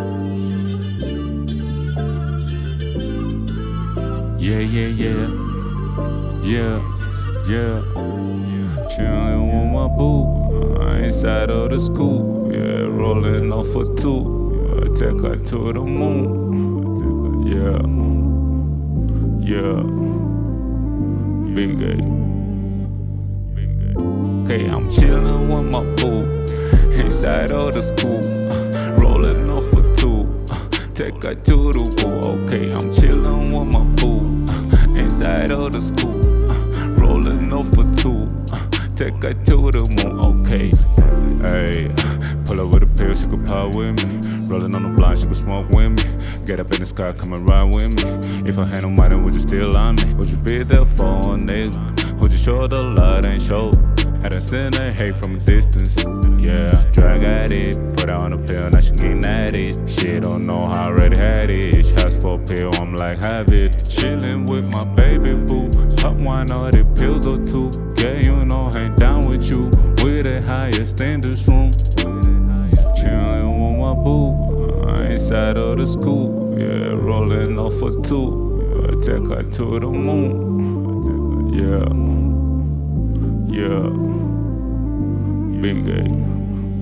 Yeah, yeah, yeah, yeah, yeah. Chillin' with my boo, inside of the school. Yeah, rolling off for two. Yeah, take her to the moon. Yeah, yeah. Big A. Okay, I'm chillin' with my boo, inside of the school. Rolling off for two. Take her to the moon. Okay, I'm chillin' with my boo, inside of the school. Rolling off for two. Take her to the moon. Okay, hey, pull up with a pill, she could pop with me. Rolling on the blind, she could smoke with me. Get up in the sky, come and ride with me. If I had no money, would you still on me? Would you be there for a nigga? Would you show the love ain't show? Had her send her hate from a distance. Yeah, drag at it, put her on a pill, now she getting at it. She don't know how I already had it. She asked for a pill, I'm like, have it. Chillin' with my baby boo, pop one of the pills or two. Yeah, you know, hang down with you, with the highest in this room. Chillin' with my boo, inside of the school. Yeah, rolling off for two. Yeah, take her to the moon. Yeah, yeah. Big A.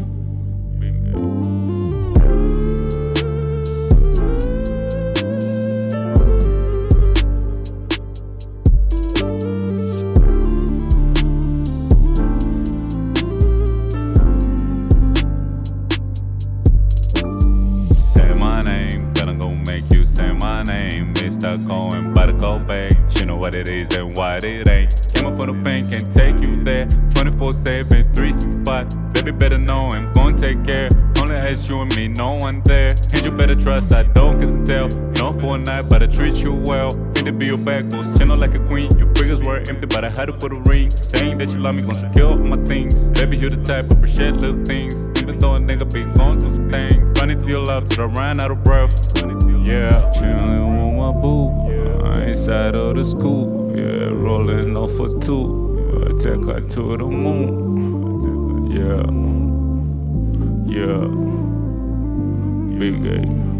Say my name, gonna go make you say my name. Mr. Going by the Cobain. She know what it is and what it ain't. Came up for the pain, can't take you there. 24/7, 365. Baby, better know I'm gon' take care. Only has you and me, no one there. And you better trust, I don't kiss and tell. No for a night, but I treat you well. Need to be your backbone, channel like a queen. Your fingers were empty, but I had to put a ring. Saying that you love me, gonna secure my things. Baby, you the type, appreciate little things. Even though a nigga be going through some things. Running to your love till I ran out of breath. Yeah, chillin' with my boo, inside of the school. Yeah, rolling off for two. Yeah, take her to the moon. Yeah, yeah. Big A.